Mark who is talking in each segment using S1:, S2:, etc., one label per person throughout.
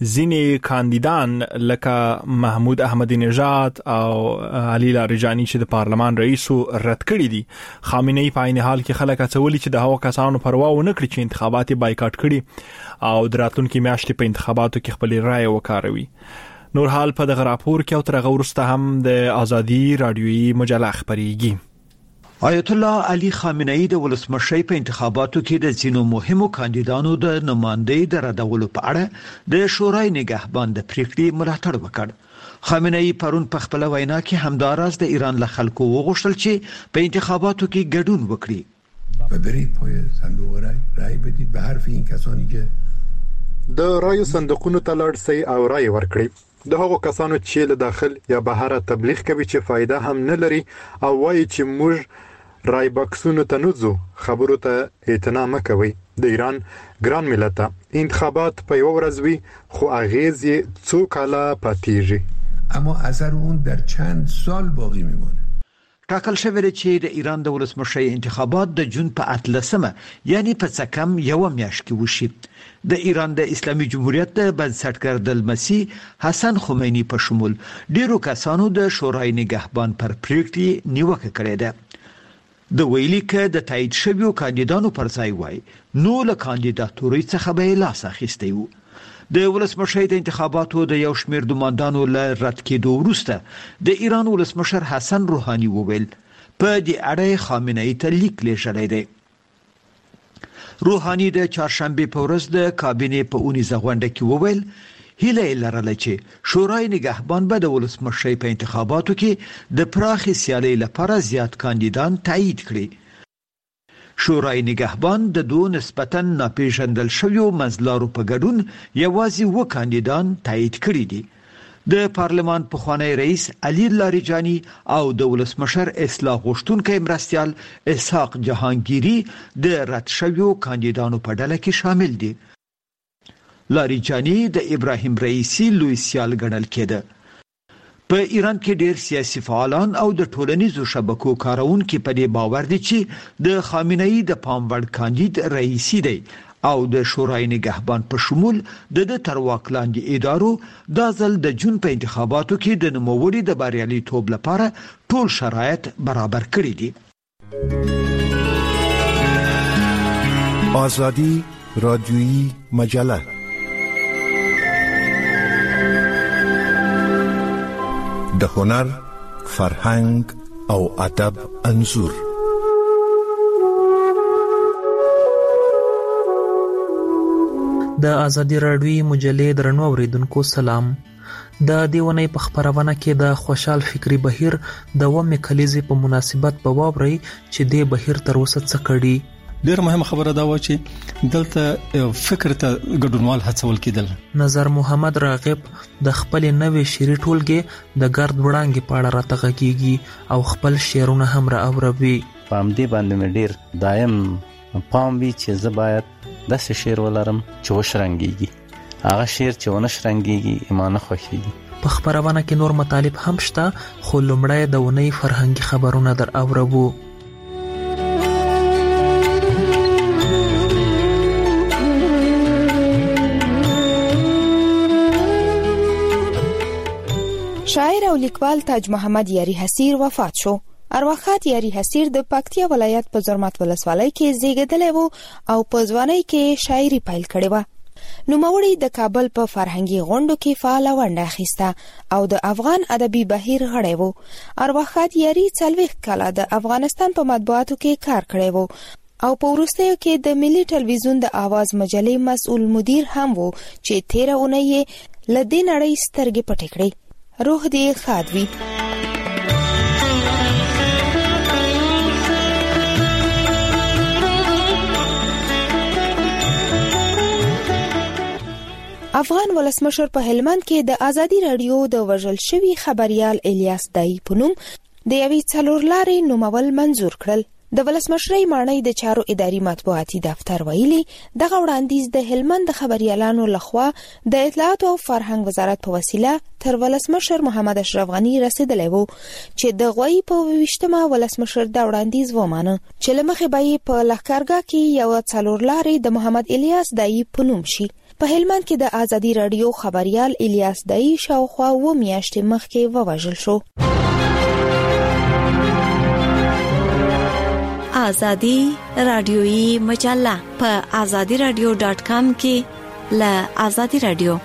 S1: ځینې کاندیدان لکه محمود احمدی نژاد او علي لاریجانی چې د پارلمان رئیس رد کړی دي. خامنه ای په عین حال کې خلک هڅولي چې د هغو کسانو پروا ونه کړي چې انتخابات بایکاټ کړي او د راتلونکي میاشتې په انتخاباتو کې خپل رائے وکاروي. نور حال په دغه راپور کې او تر هغه وروسته هم د آزادي رادیویي مجله خبريږي.
S2: آیت الله علي خامنه ای د ولسمشۍ په انتخاباتو کې د ځینو مهمو کاندیدانو د نمائندګۍ د ردولو په اړه د شورای نگهبان د پریکړې ملاتړ وکړ. خامنه ای پرون په خپل وینا کې همداراز د ایران له خلکو وغوښتل چې په انتخاباتو کې ګډون وکړي.
S3: و برید پای صندوق رای بدید به حرف این کسانی که
S4: د رای صندوقونو ته لاړ شي او رای ورکړي. د هغو کسانو چې له داخل یا بهر تبلیغ کوي چې فائدہ هم نه لري او وایي چې موږ رای بکسونو ته نوځو، خبرو ته اعتنا مکوي. د ایران ګران ملت انتخابات په یو ورځ وي خو اغیز یې څو کاله پاتېږي،
S3: اما اثر اون در چند سال باقی میمونه.
S2: ټاکل شوی دی چې د ایران د ولسمشۍ انتخابات د جون په 18 یعنی په څه کم یو میاشت کې وشي. د ایران د اسلامي جمهوریت د بنسټګر د مسیح حسن خمینی په شمول ډیرو کسانو د شورای نگهبان پر پریکړې نیوکه کړې ده. د ویلي کې د تایید شویو کاندیدانو پر ځای وای نو له کاندیداتوري څخه به لاس اخیستی وو. د ولسمشۍ د انتخاباتو د یو شمېر دوماندانو له رد کېدو وروسته د ایران ولسمشر حسن روحاني وویل په دې اړه خامنه ای ته لیک لیږلی دی. روحاني د چهارشنبه په ورځ د کابینې په اونیزه غونډه کې وویل هیله لرله چې شورای نگهبان به د ولسمشۍ په انتخاباتو کې د پراخې سیالۍ لپاره زیات کاندیدان تایید کړي. شورای نگهبان د دوه نسبتاً ناپېژندل شویو منځلارو په ګډون یوازې و کاندیدان تایید کړي دي. د پارلمان پخوانی رئیس علي لاریجانی او د ولسمشر اصلاح غوښتونکی مرستیال اسحاق جهانگیری د رد شویو کاندیدانو په ډله کې شامل دي. لاریجانی د ابراهیم رئیسی لوی سیال ګڼل کېده. په ایران کې ډیر سیاسي فعالان او د ټولنیزو شبکو کارونکي په دې باور دي چې د خامنه ای د پام وړ کاندید رئیسی دی او د شورای نگهبان په شمول د تر واک لاندې ادارو د ځل د جون په انتخاباتو کې د نوموړي د بریالیتوب لپاره ټول شرایط برابر کړي دي.
S5: آزادی رادیویی مجله د هنر، فرهنګ او ادب انځور.
S6: د آزادی رادیویی مجلې درنو اوریدونکو سلام. د دیونی په خبرونه کې د خوشحال فکری بهیر د ومه کلیزې په مناسبت په واوري چې د بهیر تر اوسه څه کړي.
S7: ډیر مهمه خبره دا و چې دلته فکر ته ګډونوال هڅول کېدل.
S6: نظر محمد راغب د خپل نوې شعري ټولګې د ګرد وړانګې په اړه راته غږیږي او خپل شعرونه هم را اوروي.
S8: په همدې باندې مې ډیر دایم پام وی چې زه باید داسې شعر ولرم چې وشرنګيږي. هغه شعر چې ونه شرنګيږي ایمانه خوښيږي.
S6: په خبرونه کې نور مطالب هم شته خو لومړی د ونی فرهنګي خبرونه در اورو.
S9: شاعر او لیکوال تاج محمد یاری حسیر وفات شو. ارواښاد یاری حسیر د پکتیا ولایت په زرمت ولسوالۍ کې زیږیدلی و او په ځوانۍ کې شاعري پیل کړې و. نوموړي د کابل په فرهنګي غونډو کې فعاله ونډه اخیسته او د افغان ادبي بهیر غړی و. ارواښاد یاری 40 کاله د افغانستان په مطبوعاتو کې کار کړی و او په وروستیو کې د ملي ټلویزیون د آواز مجلې مسؤل مدیر هم و چې 13 اونۍ یې له دې نړۍ سترګې پټې کړې. روح دې ښاد وي. افغان ولسمشر په هلمند کې د آزادي رادیو د وژل شوي خبريال الیاس دای په نوم د یوې څلورلارې نومول منظور کړل. د ولسمشرۍ ماڼۍ د چارو اداري مطبوعاتي دفتر ویلي دغه وړاندیز د هلمند خبريالانو لخوا د اطلاعات او فرهنګ وزارت په وسیله تر ولسمشر محمد اشرف غنی رسیدلی وو چې د غوی په 28مه ولسمشر دا وړاندیز ومانه چې لمخې به په لښکرګاه کې یو څلورلارې د محمد الیاس دای په نوم شي. په هلمند کې د ازادي رادیو خبريال الیاس دای شاوخوا و میاشتې مخکې ووژل شو.
S10: ازادي رادیویی مجله په azadiradio.com کې له ازادي رادیو.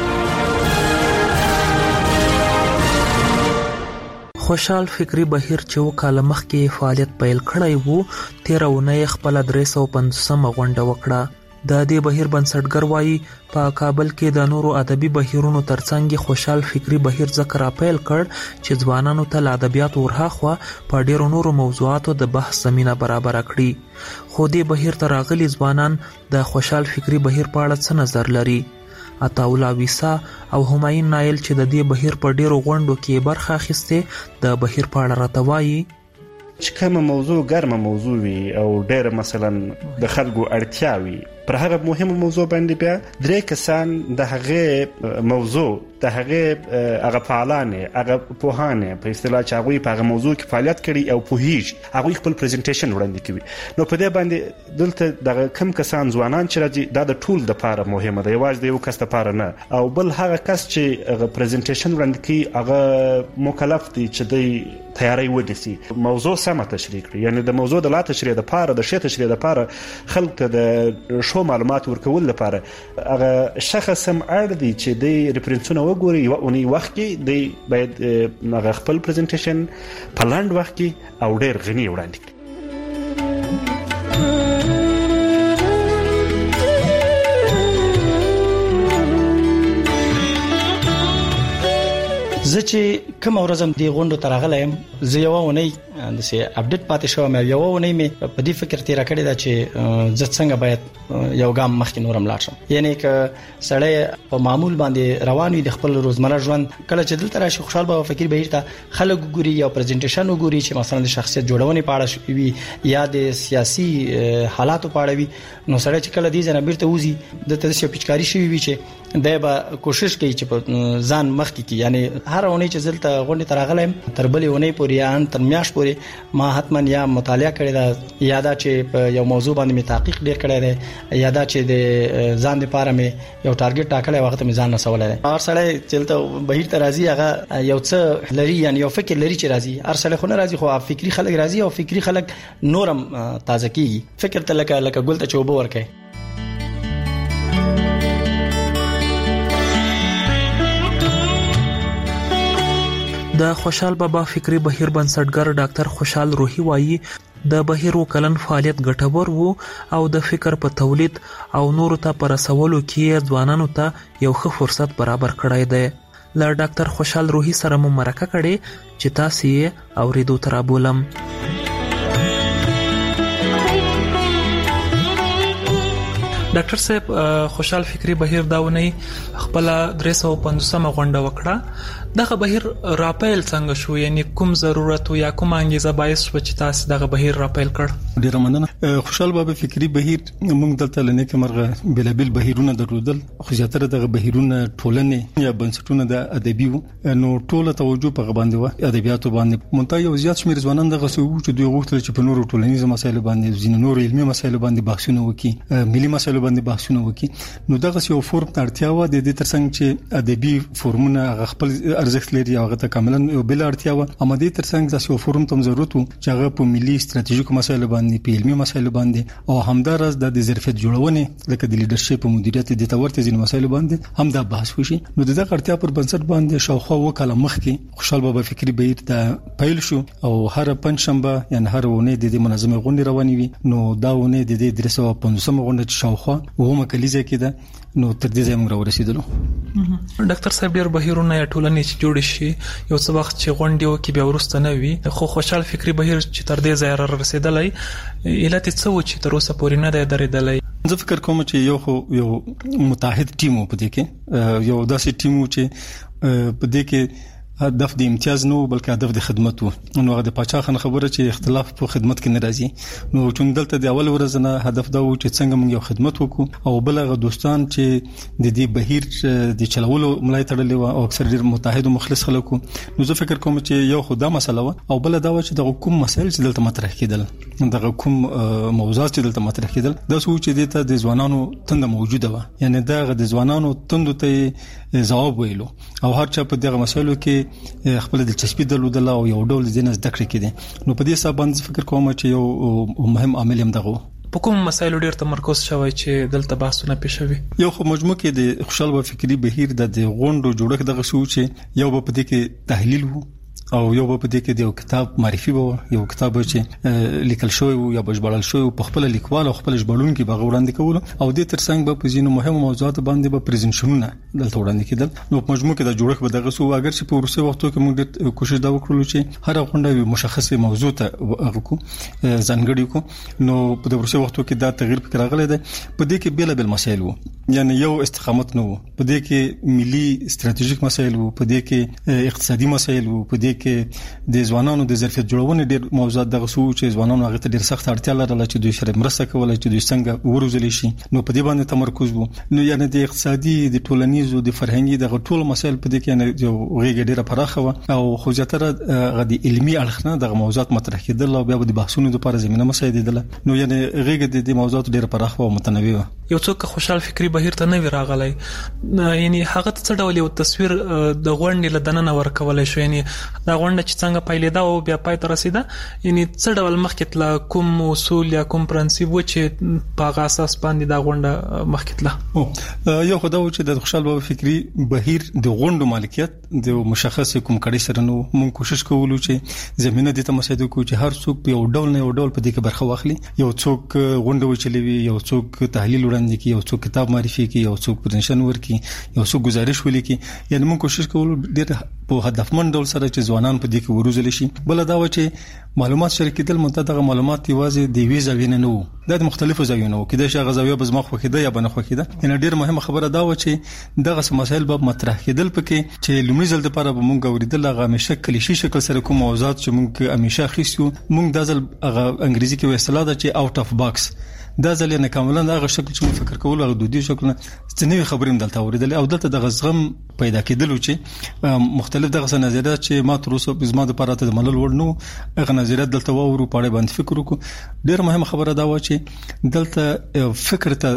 S6: خوشحال فکری بهیر چې وکاله مخکې فعالیت پیل کړی وو 13 اونۍ خپل 350 غونډه وکړه. د دې بهیر بنسټګر وایي په کابل کې د نورو ادبي بهیرونو ترڅنګ خوشحال فکری بهیر ذکر اپیل کړ چې ځوانانو ته ادبیات ورهاخوا په ډیرو نورو موضوعاتو د بحث زمينه برابر کړي. خو دې بهیر ته راغلي ځوانان د خوشحال فکری بهیر په اړه څه نظر لري؟ عطاولا ویسا او همایون نایل چې د دې بهیر په ډیرو غونډو کې برخه اخیسته د بهیر په اړه راته وایي
S11: چې کومه موضوع ګرمه موضوع وي او ډېر مثلا د خلکو اړتیا وي پر هغه مهمه موضوع باندې بیا درې کسان د هغه موضوع د هغه فعالانه هغه پوهانه په اصطلاح چې هغه په هغه موضوع کې فعالیت کړي او پوهیږ هغه خپل پریزنټیشن وړاندې کوي. نو په دې باندې دلته د کم کسان ځوانان چې راځي دا د ټول د لپاره مهمه ده یوازې د یو کس لپاره نه او بل هغه کس چې هغه پریزنټیشن وړاندې کوي هغه مکلف دی چې د تیاری ونیسي موضوع سم تشریح کړي یعنی د موضوع د لا تشریح لپاره د شی تشریح لپاره خلک ته د شو معلومات ورکول لپاره هغه شخص هم اړ دی چې د ریفرنسونه وګوري او اونې وخت کې د باید هغه خپل پریزنټیشن په لاند وخت کې او ډېر غني وړاندې کړي.
S12: زه چې کوم ورځم دی غونډو ترغلم زه یو ونی د سي اپډیټ پاتې شوم یو ونی مې په دې فکر تیر کړی دا چې زه څنګه باید یو ګام مخکې نورم لاړ شم یعنی ک سړی په معمول باندې روان وي د خپل روزمره ژوند کله چې دلته راشي خوشحال بابا فکر بهیر ته خلک ګوري یا پریزنټیشن وګوري چې مثلا د شخصیت جوړونې په اړه وي یا د سیاسي حالاتو په اړه وي نو سړی چې کله دې ځنه بیرته وځي د تاسو پچکاری شي وي چې دایبه کوشش کوي چې ځان مخکې کی یعنی هر اونۍ چې زلته غونډه ترغلم تر بلې اونۍ پورې ان تر میاش پورې ما حتما یا مطالعه کړی دا یادا چې یو موضوع باندې می تحقیق ډیر کړی دی یادا چې د ځان لپاره می یو ټارګټ ټاکلی وخت می ځان نسولای هر سړی چې بهیر ته راځي هغه یو څه لري یعنی یو فکر لري چې راځي هر سړی خو نه راځي خو فکری خلک راځي او فکری خلک نورم تازه کیږي فکر ته لکه ګل ته چوبه ورکه.
S6: د خوشحال بابا فکری بهیر بنسټګر ډاکټر خوشحال روحي وایي د بهیر وکلن فعالیت ګټور وو او د فکر په تولید او نورو ته پر رسولو کې ځوانانو ته یو ښه فرصت برابر کړی دی. له ډاکټر خوشحال روحي سره مو مرکه کړې چې تاسو یې اوریدو تر بولم. ډاکټر صاحب خوشحال فکری بهیر داونی خپل 350 غونډه وکړه دغه بهیر راپیل څنګه شو یعنی کوم ضرورت یا کوم انګیزه باعث شو چې تاسو دغه بهیر راپیل کړ؟
S7: ډیر مننه. خوشحال بابا فکری بهیر موږ دلته لنه کې مرغه بلابل بهیرونه درلودل خو زیاتره دغه بهیرونه ټولنه یا بنسټونه د ادبي نو ټوله توجه په باندې و ادبیاتو باندې مونږ یو زیات شمیر ځوانان دغه سو چې دوی غوښتل چې په نورو ټولنیزو مسایلو باندې ځینې نور علمي مسایلو باندې بحثونه وکړي ملي مسایلو باندې بحثونه وکړي نو دغه یو فورم اړتیا و د دې ترڅنګ چې ادبي فورمونه خپل ارزښت لري او هغه کاملا یو بل اړتیا و امدې ترڅنګ د یو فورم تم ضرورت چې هغه په ملي ستراتیژیکو مسایلو باندې په علمي مسایلو باندې او همدارس د ظرفیت جوړونې لکه د لیدرشپ او مدیریت د تورته ځین مسایلو باندې هم دا بحث وشي نو دغه اړتیا پر بنسټ باندې شاوخوا وکاله مخکې خوشحال بابا فکری بهیر ته پیل شو او هر پنځشنبه یعنی هر ونه د منظمه غونډه رواني وي نو دا ونه د 350 غونډه شاوخوا ومه کلیزه کې ده نو تر دې ځای موږ راورسېدلو.
S6: ډاکټر صاحب ډیر بهیرونه یا ټولنې چې جوړ شي یو څه وخت چې غونډې وکي بیا ورسته نه وي خو خوشحال فکری بهیر چې تر دې ځای رسیدلی علت څه و چې تر اوسه پورې نه دی درېدلی؟
S7: زه فکر کوم چې یو متحد ټیم و په دې کې یو داسې ټیم و چې په دې کې هدف د امتیاز نه بلکې هدف د خدمت وو. نو هغه د پاچا خان خبره چې اختلاف په خدمت کې ناراضي نو چون دلته د اول ورځ نه هدف دا و چې څنګه موږ یو خدمت وکړو او بلغه دوستان چې د دې بهیر د چلولو ملای تړلې و او اکثر ډیر متحد او مخلص خلک نو زه فکر کوم چې یو خدای مسله و او بل دا و چې د کوم مسایل چې دلته مطرح کېدل د کوم موضوعات چې دلته مطرح کېدل دا څه چې دته د ځوانانو تند موجوده و یعنی دا د ځوانانو تند ته جواب ویلو او هر چا په دغه مسایلو کې خپل دلچسپي درلودله او یو ډول ځینې زده کړې کېدي نو په دې حساب باندې فکر کوم چې یو مهم عامل هم دغه
S6: په کوم مسایلو ډیر تمرکز شوی چې دلته بحثونه پېښوي.
S7: یو خو مجموع کې د خوشحال و فکری بهیر د غونډو جوړښت دغه شو چې یو په دې کې تحلیل وو او یو په دې کې د یو کتاب معرفي وو یو کتاب چې لیکل شوی وو یا بشبړل شوی په خپل لیکوال او خپل ژباړون کې به وړاندې کول او د ترڅنګ به په ځینو مهمو موضوعات باندې به پریزنټیشنونه دلته وړاندې کېدل نو په مجموع کې د جوړښت به دغه سو اگر چې په ورسې وختو کې موږ کوشش دا وکړو چې هر غونډه مشخصه موضوع ته وکړو ځانګړي کو نو په د ورسې وختو کې دا تغییر فکر راغلی دی په دې کې بیل مسایل وو یعنی یو استقامت نو په دې کې ملي ستراتیژیک مسایل وو په دې کې اقتصادي مسایل وو په دې کې د ځوانانو د ظرفیت جوړونې ډېر موضوعات دغه سو چې ځوانانو هغه ته ډېر سخت اړتیا لرله چې دوی سره مرسته کولای چې دوی څنګه وروزلی شي نو په دې باندې تمرکز وو نو یعنی د اقتصادي د ټولنیزو د فرهنګي دغه ټول مسایل په دې کې یعنی یو غیږ ډېره پراخه و او خو زیاتره غدي علمي اړخ نه دغه موضوعات مطرح کېدل او بیا د بحثونو لپاره زمينه مساعدېدل نو یعنی غیږ د موضوعات ډېره پراخه او متنوع و.
S6: یو څوک خوشحال فکری بهیر ته نه وی راغلی یعنی هغه څه ډول یو تصویر د غونډې لدننه ورکول شو یعنی دا غونډه چې څنګه پیلې دا او بیا پای ته رسیده یعنی څه ډول مخکې تل کوم اصول یا کوم پرنسپ و چې په اساس باندې دا غونډه مخکې تل
S7: یو خدای و چې د خوشحال بابا فکری بهیر د غونډو مالکیت د مشخص کوم کړي سره نو موږ کوشش کوو چې زمينه د تمسید کو چې هر څوک په یو ډول نه یو ډول په دې کې برخه واخلي یو څوک غونډه وچلوي یو څوک تحلیل وړاندې کوي یو څوک کتاب معرفي کوي یو څوک پرنشن ورکي یو څوک گزارش ولیکي یعنی موږ کوشش کوو ډېر په هدفمند ډول سره چې ځوانان په دې کې وروزل شي بل دا و چې معلومات شریکېدل متدغه معلومات یوازې د وی زاویې نه وو د مختلفو زاویو نه وو کله چې غزاویه بزما خو کېده یا بنه خو کېده یعنی ډېر مهمه خبره دا و چې دغه مسایل به مطرح کېدل پکې چې لومړي ځل لپاره به مونږ اوریدل هغه همیشه کلیشي شکل سره کوم موضوعات چې مونږ همیشه خېسو مونږ د ځل هغه انګریزي کې اصطلاح ده چې اوټ اف باکس دا ځل نه کاملا هغه شکل چې مو فکر کول او دودي شکل څنګه خبرې دلته اوریدل او دلته د غزغم پیدا کېدل چې مختلف دغه نظریات چې ما تر اوسه بزما د پاره ته ملل ورنو هغه نظریات دلته وورو پاره باندې فکر وکړو ډېر مهمه خبره دا و چې دلته فکر ته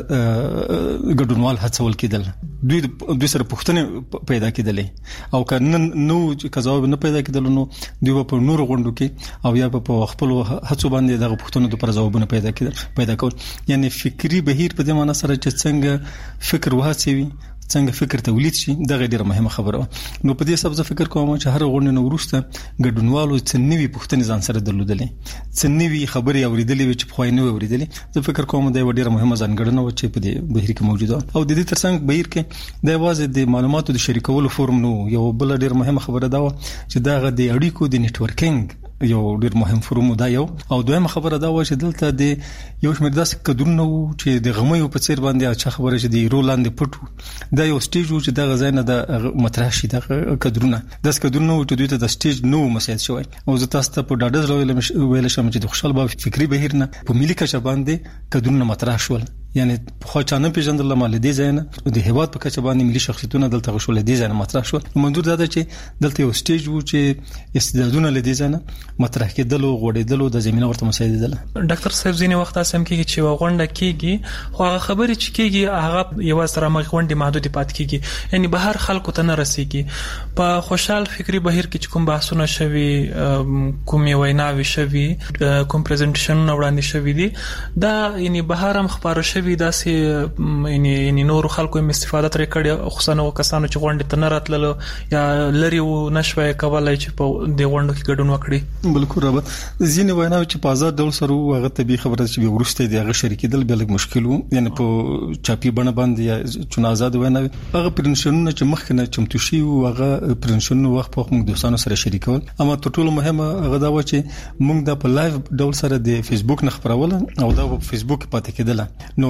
S7: ګډونوال هڅول کېدل دوی سره پوښتنه پیدا کېدلې او کنن نو چې ځواب نه پیدا کېدل نو دوی په نور غونډو کې او یا په خپل هڅو باندې دغه پوښتنو لپاره ځوابونه پیدا کول یعنی فکری بهیر په دې معنی سره چې څنګه فکر وهڅوي څنګه فکر تولید شي دا ډیره مهمه خبره نو په دې سبب زه فکر کوم چې هر غونډه نو ورسته ګډونوالو څنګه پوښتنې ځان سره درلودلې څنګه خبري اوریدلې چې په خوای نه اوریدلې زه فکر کوم دا ډیره مهمه ځانګړنه و چې په دې بهیر کې موجوده او د دې ترڅنګ بهیر کې د واځي د معلوماتو د شریکولو فورم نو یو بل ډیره مهمه خبره دا و چې دا غو د اړیکو د نتورکینګ یو ډیر مهم فورم دا یو او دویمه خبره دا و چې دلته د یو شمېر داسې کډرونه وو چې د غمیو په څیر باندې اچھا خبره چې د رولاند پټو دا یو سټیج و چې دا غزاینه د مطرح شي د کډرونه داس کډرونه و چې دوی ته د سټیج نو مسایل شوی او زه تاسو ته په ډاډه ویل شم چې د خوشحال بابا فکری بهیر نه په ملي کچه باندې کډرونه مطرح شول یعنی خو چانه پیژندل مال دي زینه د هیواد په کچه باندې ملي شخصیتونه دلته غوښول دي زینه مطرح شو منظور دا ده چې دلته یو سټیج وو چې استعدادونه لدی زینه مطرح کېدل او غوړېدل د زمينه ورته مساعدېدل.
S6: ډاکټر صاحب ځینې وخت اسم کېږي چې غونډه کېږي خو هغه خبرې چې کېږي هغه یو سره غونډه محدود پات کېږي یعنی بهر خلکو ته نه رسیږي په خوشحال فکری بهیر کې کوم بحثونه شوي کوم ویناوي شوي کوم پریزنټیشن وړاندې شوي دي دا یعنی بهر هم خبرو شوي داسې یعنی نور خلکو هم استفاده ترې کړي خصوصا کسانو چې غونډه ته نه راتللو یا لري و نشوي کولای چې په دې غونډو کې ګډون وکړي.
S7: بالکل رابط ځینې ویناوي چې په آزاد ډول سره هغه طبي خبره چې ورسته دی هغه شریکېدل بل مشکل وو یعنی په چاپی بڼه باندې چون آزاد ویناوي هغه پرنشنونه چې مخکنه چمتو شي او هغه پرنشنونه وخت په موږ دوستانو سره شریکول اما تر ټولو مهمه هغه دا و چې موږ د په لایو ډول سره د فیسبوک نه خبرول او دا په فیسبوک پاتې کېدل نو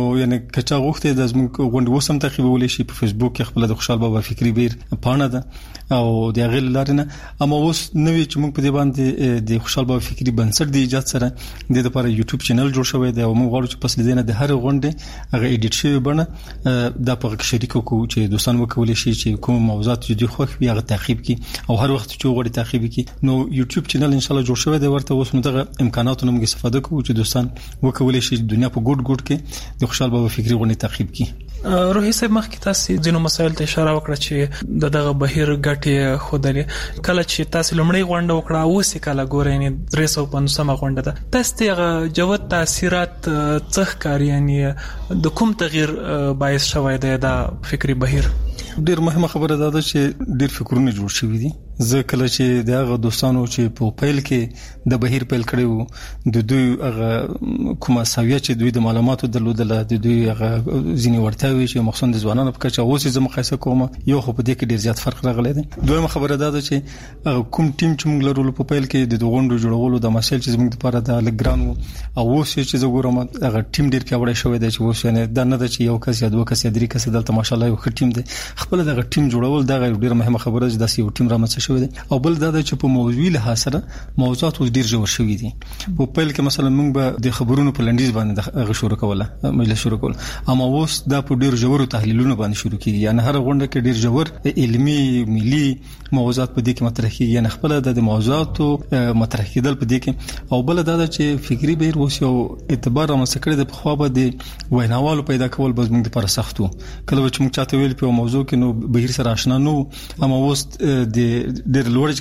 S7: یعنی کچا غوښته د زموږ غونډه وسم تعقیبول شي په فیسبوک کې خپل د خوشحال بابا فکری بهیر پاڼه ده او د غل لارنه اما اوس نوې چې موږ په دې باندې د خوشحال بابا فکری بنسټ د ایجاد سره د لپاره یوټیوب چینل جوړ شوی دی او موږ غواړو چې پس دینه د هر غونډه هغه ایډیټ شوی بڼه د په شریک کو چې دوستان وکول شي چې کوم موضوعات چې خوښ وي هغه تعقیب کی او هر وخت چې غوړي تعقیب کی نو یوټیوب چینل ان شاء الله جوړ شوی دی ورته اوس نو دغه امکاناتو موږ استفاده کوو چې دوستان وکول شي دنیا په ګډ کې د خوشحال بابا فکری غونډه تعقیب کی.
S6: روحي صاحب مخکې تاسو ځینو مسایل ته اشاره وکړه چې دغه بهیر ګټي خودلې کله چې تاسو لمړی غونډه وکړه اوس کله ګورئ نه 350 غونډه ده تاسو ته جوت تاثیرات څخ کاری یعنی د کوم تغییر باعث شوی دی دا فکری بهیر
S7: ډیر مهمه خبره ده چې ډیر فکرونه جوړ شوي دي زه کله چې دغه دوستانو چې په پیل کې د بهیر پیل کړو د دوی هغه کومه ساویه چې دوی د معلوماتو درلودل د دوی هغه ځینی ورتاوي چې مخصوص د ځوانانو په کچه اوس زه مقایسه کوم یو خو په دې کې ډیر زیات فرق راغلی دی. دویمه خبره ده چې کوم ټیم چې موږ لرو په پیل کې د غونډو جوړولو د مسایل چې موږ لپاره د لګران او اوس چې زه ګورم هغه ټیم ډیر پیاوړی شوی دی چې اوس نه دا نه ده چې یو کس یا دوه کس یا درې کس دلته ماشاءالله یو ښه ټیم دی خپل دغه ټیم جوړول دا ډیره مهمه خبره ده چې دا یو ټیم رامنځته شوی دی او بل دا چې په موضوعي لحاظ سره موضوعات ډیر ژور شوي دي. په پیل کې مثلا موږ به د خبرونو په لنډیز باندې غو شروع کوله مجلس شروع کول اما اوس دا په ډیر ژور تحلیلونو باندې شروع کیږي یعنی هر غونډه کې ډیر ژور علمي ملي موضوعات په دې کې مطرح کیږي یعنی خپل د موضوعاتو مطرح کېدل په دې کې او بل دا چې فکری بهیر اوس یو اعتبار رامنځته کړی د په خوا به د ویناوالو پیدا کول به موږ لپاره سختو کله چې موږ چاته ویل په موضوع کې نو بهیر سره آشنا نو اما اوس د ډیر لوړ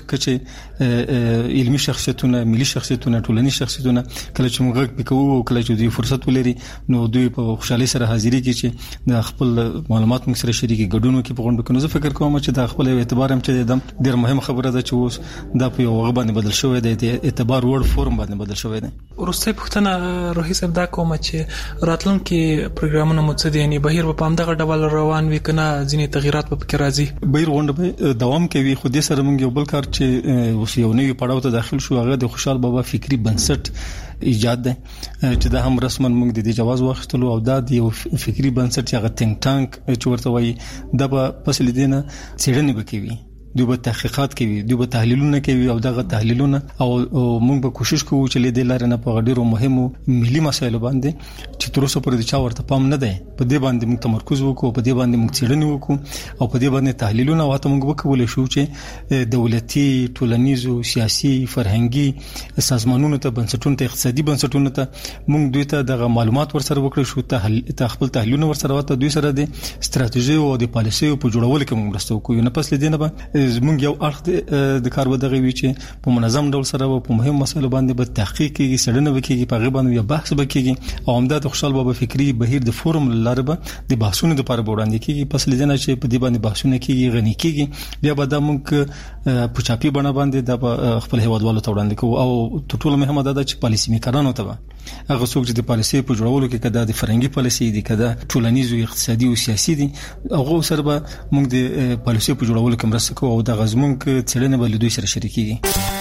S7: کچې علمي شخصیتونه ملي شخصیتونه ټولنیز شخصیتونه کله چې موږ پکوو او کله چې دوی فرصت ولري نو دوی په خوشحالي سره حاضرې کوي چې د خپل معلومات موږ سره شریکي ګډونو کې په غونډو کې نو زه فکر کوم چې دا خپل اعتبار هم چې د ډیر مهمه خبره ده چې اوس دا په یو وغه باندې بدل شوی دی د اعتبار وړ فورم باندې بدل شوی دی.
S6: ورسته پښتنه روحي صاحب دا کوم چې راتلونکي پروګرامونه مو څه دي بهیر په همدغه ډول روان وي کنه ځینې تغیرات په کې راځي
S7: بهیر غونډه دوام کوي خو دې سره موږ یو بل کار چې اوس یو نوی پړاو ته داخل شو هغه د خوشحال بابا فکری بنسټ ایجاد ده چې دا هم رسما موږ د دې جواز واخیستلو او دا د یو فکری بنسټ هغه تینک ټانک چې ورته وایي دا په فصل دینه څېړنې وکوي دوی به تحقیقات کوي دوی به تحلیلونه کوي او دغه تحلیلونه او موږ به کوشش کوو چې له دې لارې نه په ډیرو مهمو ملي مسایلو باندې چې تر اوسه پورې چا ورته پام نه دی په دې باندې موږ تمرکز وکړو په دې باندې موږ څېړنې وکړو او په دې باندې تحلیلونه واته موږ وکولای شو چې دولتي ټولنیزو سیاسي فرهنګي سازمانونو ته بنسټونو ته اقتصادي بنسټونو ته موږ دوی ته دغه معلومات ورسره وکړو شو خپل تحلیلونه ورسره واته دوی سره د ستراتیژي او د پالیسیو په جوړولو کې موږ مرسته وکړو نه پس لدینه به زموږ یو اړخ د کار ودغه وی چې په منظم ډول سره په مهم مسایلو باندې به تحقیق کیږي څېړنه وکړي په غیبه باندې بحث وکړي او همدا د خوشحال بابا فکری بهیر د فورم لاره به د بحثونو لپاره وړاندې کیږي پس لدینه چې په دې باندې بحثونه کیږي غنی کیږي بیا به د موږ په چاپی بڼه باندې د خپل هیوادوالو ته وړاندې کوو او ټول مهمه ده چې پالیسي میکرانو ته هغه څوک چې د پالیسي په جوړولو کې کده د فرهنګي پالیسي دي کده ټولنیزو اقتصادي او سیاسي دي هغه سره به موږ د پالیسي په جوړولو کې مرسته کوو او د غزمون کې څېړنه به دوی سره شریکيږي.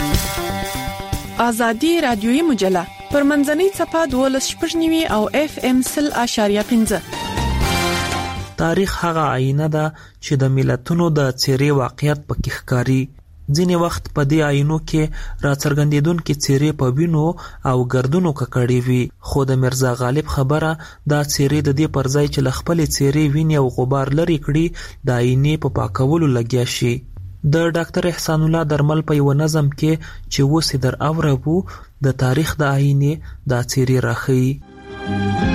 S13: ازادي رادیوي مجله پر منځنۍ صفحه 12.9 او FM 0.5
S6: تاریخ هغه آینه ده چې د ملتونو د څیرې واقعیت پکې ښکاري ځینې وخت په دې آینو کې راڅرګندېدونکې څیرې په وینو او ګردونو ککړې وي خو د مرزا غالب خبره دا څیرې د دې پر ځای چې له خپلې څیرې وینې او غبار لرې کړي د آینې په پاکولو لګیا شي. د ډاکټر احسان الله درمل په یو نظم کې چې اوس در اوربو د تاریخ د آینې د څیرې راخي.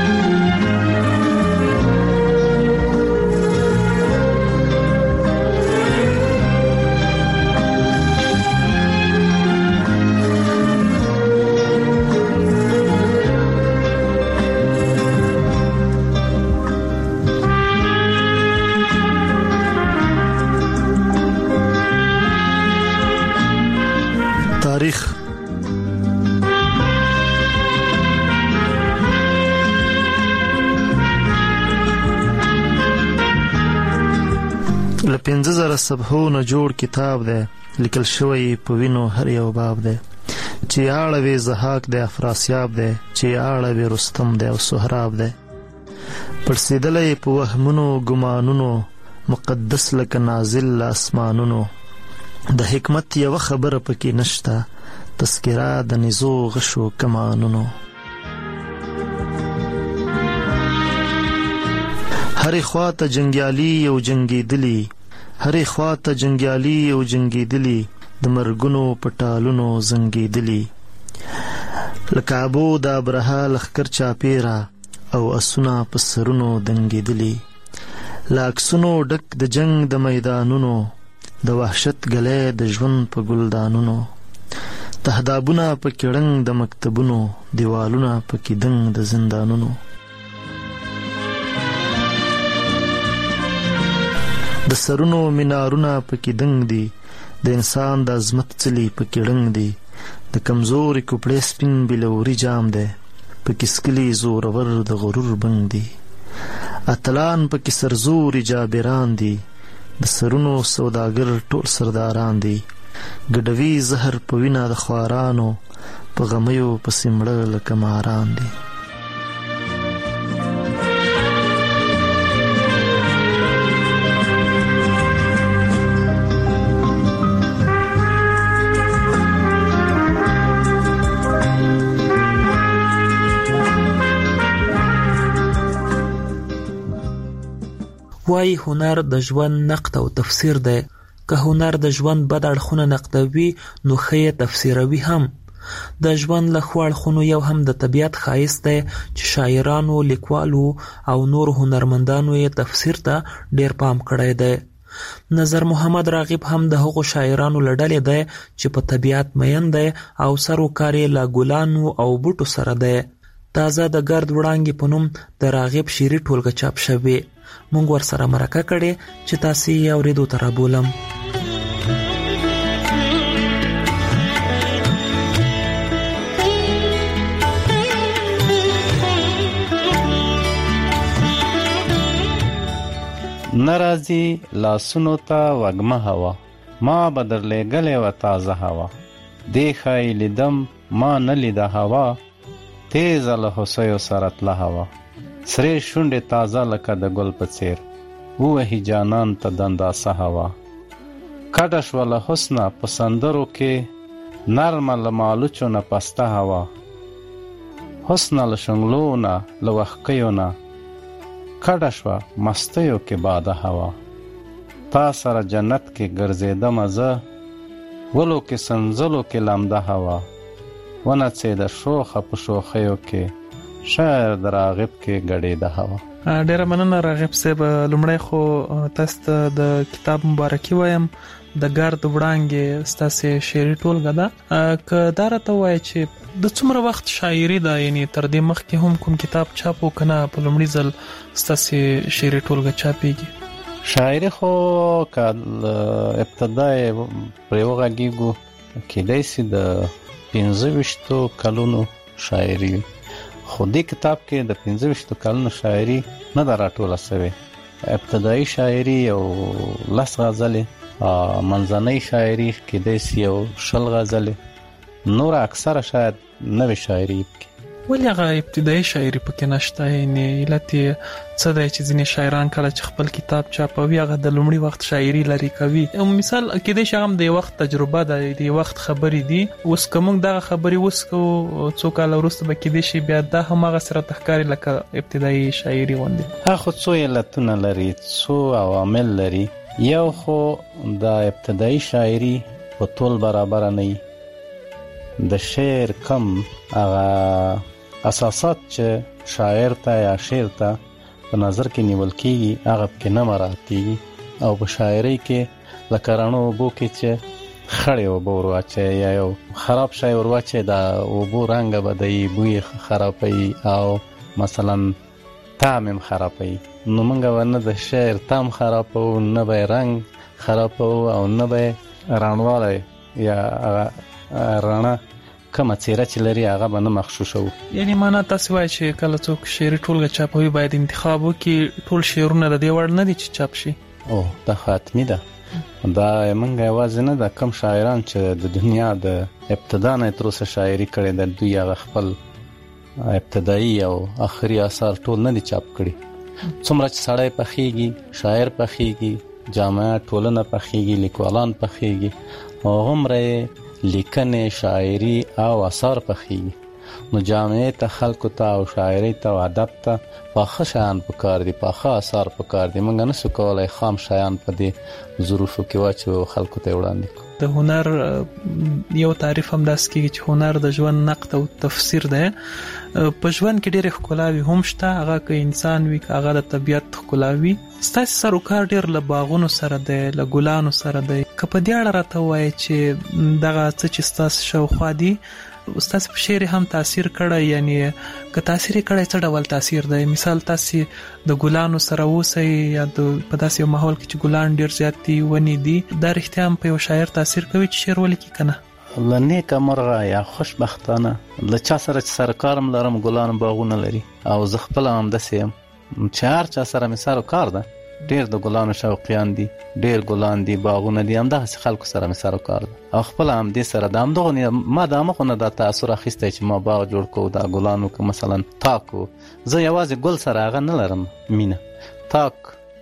S14: له 15000 صفحو نه جوړ کتاب دی لیکل شوی په وینو هر یو باب دی چې اړوي زهاک دی افراسیاب دی چې اړوي رستم دی او سهراب دی پړسېدلی په وهمونو ګمانونو مقدس لکه نازل له اسمانونو د حکمت یوه خبره پکې نشته تذکره د نزو غشو کمانونو هرې خواته جنګیالي او جنګېدلي هرې خواته جنګیالي او جنګېدلي د مرګونو په ټالونو زنګېدلي لکه ابو د ابرهه لښکر چاپېره او اسونه په سرونو دنګېدلي له عکسونو ډک د جنګ د میدانونو د وحشت ګلی د ژوند په ګلدانونو تهدابونه پکې ړنګ د مکتبونو دیوالونه پکې دنګ د زندانونو د سرونو مینارونه پکې دنګ دي د انسان د عظمت څلي پکې ړنګ دي د کمزوري کوپړې سپین بلوري جام دی پکې سکلي زورور د غرور بنګ دي اتلان پکې سرزوري جابران دي د سرونو سوداګر ټول سرداران دي ګډوي زهر په وینه د خوارانو په غمیو پسې مړه لکه ماران دي
S6: وایي هنر د ژوند نقد او تفسیر دی که هنر د ژوند بد اړخونه نقدوي نو ښه یې تفسیروي هم د ژوند له ښو اړخونو یو هم د طبیعت ښایست دی چې شاعرانو لیکوالو او نور هنرمندانو یې تفسیر ته ډیر پام کړی دی نظر محمد راغب هم د هغو شاعرانو له ډلې دی چې په طبیعت مین دی او سروکار یې له ګلانو او بوټو سره دی تازه د ګرد وړانګې په نوم د راغب شعري ټولګه چاپ شوې مونږ ورسره مرکه کړې چې تاسې یې اورېدو ته رابولم
S8: نرازی لاسونو ته وږمه هوا ما به درلېږلې وه تازه هوا دې ښایي لیدم ما نه لیده هوا تیزه له هوسیو سره تله هوا سرې شونډې تازه لکه د ګل په څېر ووهي جانان ته د انداسه هوا کډه شوه له حسنه په سندرو کې نرمه له مالوچو نه پسته هوا حسنه له شنګلو نه له وښکیو نه کډه شوه مستیو کې باده هوا تا سره جنت کې ګرځېدمه زه ولو کې سنځلو کې لمده هوا ونڅېده شوخه په شوخیو کې شاعر د راغب کې ګډېده هوا
S6: ډیره مننه راغب صاحب لومړی خو تاسو ته د کتاب مبارکي وایم د ګرد وړانګې ستاسې شعري ټولګه ده که دا راته ووایه چې د څومره وخت شاعري ده یعنې تر دې مخکې هم کوم کتاب چاپ و که نه په لومړي ځل ستاسې شعري ټولګه چاپېږي
S8: شاعري خو که ابتدا یې پرې وغږېږو کیدای شي د 25 کلونو شاعري خو دې کتاب کې د 25 کلونو شاعري نه ده راټوله سوې ابتدایي شاعري یو 10 غزلې منځنۍ شاعري کیدای شي یو 20 غزلې نور اکثره شاید نوې شاعري پکې
S6: ولې هغه ابتدایي شاعري پکې نشته یعنې علت یې څه دی چې ځینې شاعران کله چې خپل کتاب چاپوي هغه د لومړي وخت شاعري لري کوي مثال کېدای شي هغه هم د وخت تجربه ده د وخت خبرې دي اوس که موږ دغه خبرې وسکو څو کاله وروسته به کېدای شي بیا دا هماغسې راته ښکاري لکه ابتدایي شاعري غوندې
S8: هغه خو څو علتونه لري څو عوامل لري یو خو د ابتدایي شاعري په ټول برابر نه وي د شعر کم هغه اساسات چې شاعر ته یا شعر ته په نظر کې نیول کېږي هغه پکې نه مراعاتېږي او په شاعرۍ کې لکه رڼو اوبو کې چې خړې اوبه ور واچوي یا یو خراب شی ور واچوي د اوبو رنګ بدوي بوی خرابوي او مثلا طعم هم خرابوي نو موږ ونه د شعر طعم خرابو نه به رنګ خرابو او نه به رڼوالی یا رڼا کومه څیره چې لري هغه به نه مغشوشه وو
S6: یعنې معنا تاسې وایي چې کله څوک شعري ټولګه چاپوي باید انتخاب وکړي ټول شعرونه د دې وړ نه دي چې چاپ شي
S8: دا حتمي ده دا موږ یوازې نه ده کم شاعران چې د دنیا د ابتدا نه تر اوسه شاعري کړې ده دوی هغه خپل ابتدایي او آخري اثار ټول نه دي چاپ کړي څومره چې سړی پخېږي، شاعر پخېږي، جامعه ټولنه پخېږي، لیکوالان پخېږي، هغومره لیکنې، شاعري او اثار پخېږي. نو جامعه ته، خلکو ته او شاعري ته او ادب ته پاخه شیان پکار دي، پاخه اثار پکار دي. موږ نشو کولای خام شیان په دې ظروفو کې واچو خلکو ته وړاندې کړو.
S6: د هنر یو تعریف هم داس کېږي چې هنر د ژوند نقد او تفسیر دی. په ژوند کې ډېر ښکلاوي هم شته، هغه که انسان وي که هغه د طبیعت ښکلاوي. ستاسو سروکار ډېر له باغونو سره دی، له ګلانو سره دی. که په دې اړه راته وایي چې دغه څه چې ستاسو شاوخوا دي ستاسو په شعر هم تاثیر کړی، یعنی که تاثیر کړی څه ډول تاثیر دی؟ مثال تاسو د ګلانو سره اوسئ یا په داسې یو ماحول کې چې ګلان ډېر زیات دي، ونې دي، دا رښتیا هم په یو شاعر تاثیر کوي چې شعر ولیکي که نه؟
S8: له نیکه مرغه یا خوشبختانه له چا سره چې سره کارم لرم ګلانو باغونه لري او زه خپله همداسې یم چې هر چا سره مې سر و کار ده، ډېر د ګلانو شوقیان دي، ډېر ګلان دي، باغونه دي، همدغسې خلکو سره مې سر و کار ده او خپله همدې سره د همدغو ما د همغو نه دا تاثر اخیستی چې ما باغ جوړ کړو، دا ګلانو که مثلا تاک و، زه یوازې ګل سره هغه نه لرم مینه، تاک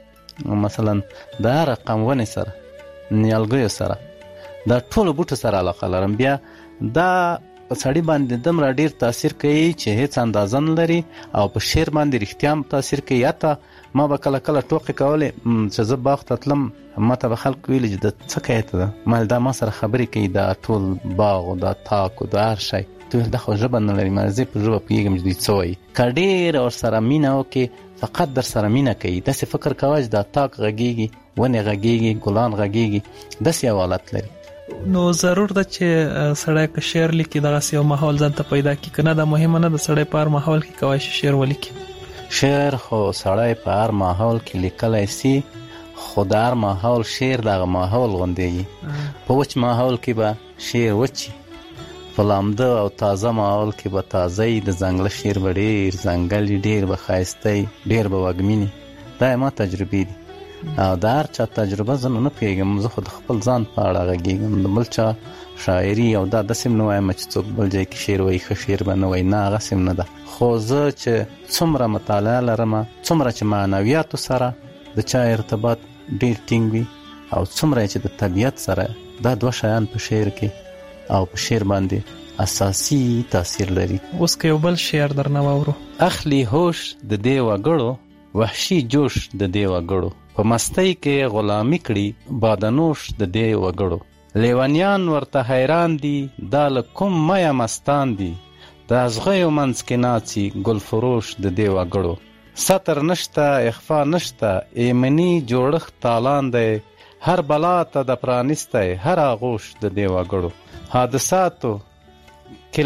S8: مثلا د هر رقم ونې سره، نیالګیو سره، دا ټولو بوټو سره علاقه لرم. بیا دا سړی باندې دومره ډېر تاثیر کوي چې هیڅ اندازه نه لري او په شعر باندې رښتیا هم تاثیر کوي. حتی ما به کله کله ټوکې کولې چې زه باغ ته تلم، ما ته به خلک ویلي چې د څه کوې ته ده، ما دا ما سره خبرې کوي، دا ټول باغ و دا تاک و دا هر شی، دا خو ژبه نه لري، ما زه په ژبه پوهېږم چې دوی څه وایي. که ډېر ورسره مینه وکړې فقط در سره مینه کوي، داسې فکر کوه چې دا تاک غږېږي، ونې غږېږي، ګلان غږېږي، داسې یو حالت لري.
S6: نو ضرور ده چې سړی که شعر لیکي دغسې یو ماحول ځان ته پیدا کړي، که نه دا مهمه نه ده سړی په هر ماحول کې کولی شي شعر ولیکي؟
S8: شعر خو سړی په هر ماحول کې لیکلی سي، خو د هر ماحول شعر دغه ماحول غوندېږي. په وچ ماحول کې به شعر وچي، په لامده او تازه ماحول کې به تازه وي، د ځنګله شعر به ډېر ځنګلي، ډېر به ښایسته وي، ډېر به وږمینې. دا ما تجربې دي او د هر چا تجربه زه نه پوهېږم، زه خو د خپل ځان په اړه غږېږم، د بل چا شاعري او دا داسې هم نه وایم چې څوک بل ځای کې شعر وایي ښه شعر به نه وایي، نه هغسې هم نه ده. خو زه چې څومره مطالعه لرم، څومره چې معنویاتو سره د چا ارتباط ډېر ټینګ وي او څومره چې د طبیعت سره، دا دوه شیان په شعر کې او په شعر باندې اساسي تاثیر لري.
S6: اوس که یو بل شعر درنه واورو:
S8: اخلي هوش د دې وګړو، وحشي جوش د دې وګړو، په مستۍ کې غلامي کړي بادنوش د دې وګړو، لیونیان ورته حیران دي دا له کوم میا مستان دي، د ازغیو منځ کې ناڅي ګل فروش د دې وګړو، ستر نشته اخفا نشته ایمني جوړښت تالان دی، هر بلا ته د پرانستی هر آغوش د دې وګړو، حادثاتو کې